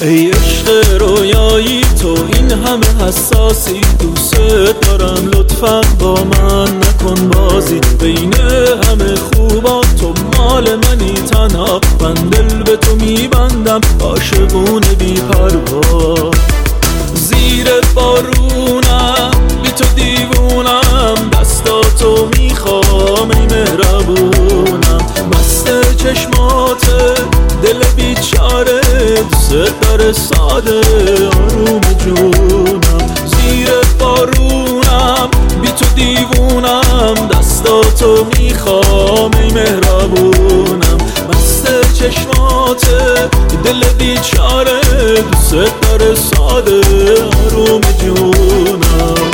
ای عشق رویایی تو این همه حساسی، دوست دارم لطفا با من نکن بازی. بین همه خوبا تو مال منی تنها، من دل به تو میبندم عاشقونه بی پروا. زیر بارونم بی تو دیوونم، دستاتو میخوام ای مهربونم. مست چشمات دل بیچاره، دوست داره ساده آروم جونم. زیر بارونم بی تو دیوونم، دستاتو میخوام ای مهربونم. مست چشمات دل بیچاره، دوست داره ساده آروم جونم.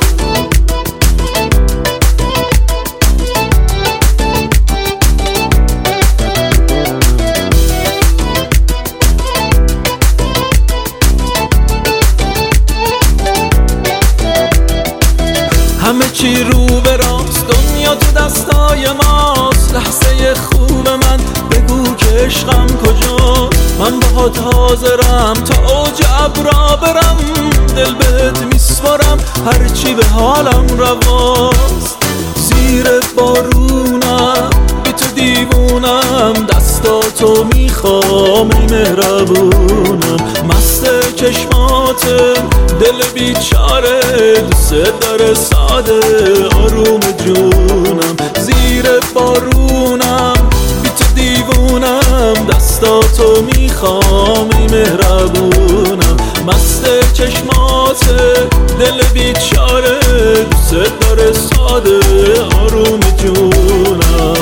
همه چی رو به راست، دنیا تو دستای ماست. لحظه خوب من بگو که عشقم کجاست. من باهات حاضرم تا اوج ابرا برم، دل بهت میسپارم هرچی به حالم رواست. زیر بارونم بی تو دیوونم، دستاتو میخوام ای مهربونم. مست چشمات دل بیچاره، دوست داره ساده آروم جونم. زیر بارونم بی تو دیوونم، دستاتو میخوام ای مهربونم. مست چشمات دل بیچاره، دوست داره ساده آروم جونم.